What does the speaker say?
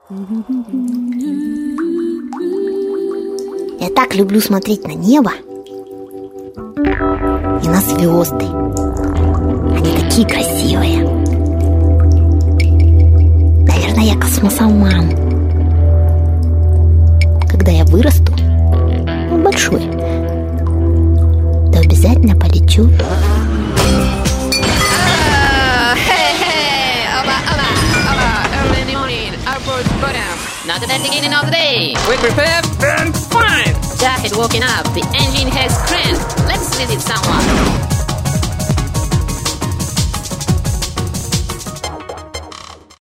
Я так люблю смотреть на небо и на звезды. Они такие красивые. Наверное, я космосоман. Когда я вырасту, большой, то обязательно полечу. Not at the beginning of the day. We prepare and fine. Jacket walking up. The engine has cramped. Let's visit someone.